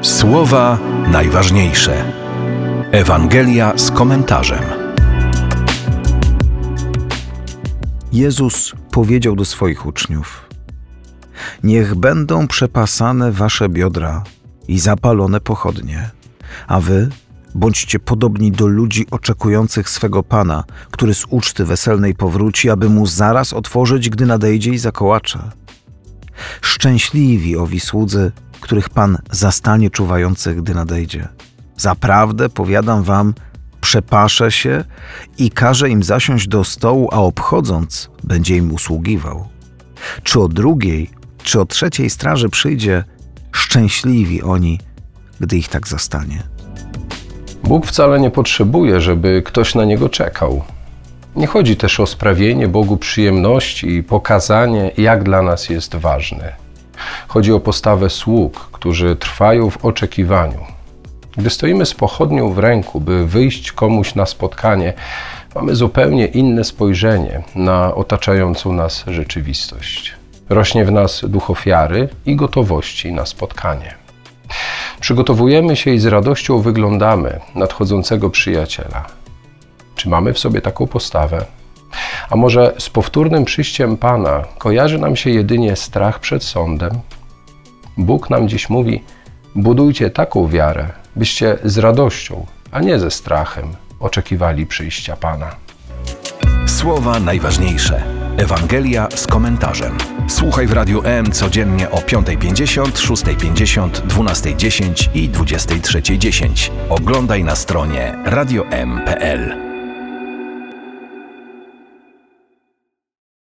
Słowa najważniejsze. Ewangelia z komentarzem. Jezus powiedział do swoich uczniów: niech będą przepasane wasze biodra i zapalone pochodnie, a wy bądźcie podobni do ludzi oczekujących swego Pana, który z uczty weselnej powróci, aby mu zaraz otworzyć, gdy nadejdzie i zakołacze. Szczęśliwi owi słudzy, których Pan zastanie czuwających, gdy nadejdzie. Zaprawdę, powiadam wam, przepasze się i każe im zasiąść do stołu, a obchodząc, będzie im usługiwał. Czy o drugiej, czy o trzeciej straży przyjdzie, szczęśliwi oni, gdy ich tak zastanie. Bóg wcale nie potrzebuje, żeby ktoś na Niego czekał. Nie chodzi też o sprawienie Bogu przyjemności i pokazanie, jak dla nas jest ważny. Chodzi o postawę sług, którzy trwają w oczekiwaniu. Gdy stoimy z pochodnią w ręku, by wyjść komuś na spotkanie, mamy zupełnie inne spojrzenie na otaczającą nas rzeczywistość. Rośnie w nas duch ofiary i gotowości na spotkanie. Przygotowujemy się i z radością wyglądamy nadchodzącego przyjaciela. Czy mamy w sobie taką postawę? A może z powtórnym przyjściem Pana kojarzy nam się jedynie strach przed sądem? Bóg nam dziś mówi: budujcie taką wiarę, byście z radością, a nie ze strachem oczekiwali przyjścia Pana. Słowa najważniejsze. Ewangelia z komentarzem. Słuchaj w Radiu M codziennie o 5:50, 6:50, 12:10 i 23:10. Oglądaj na stronie radiom.pl.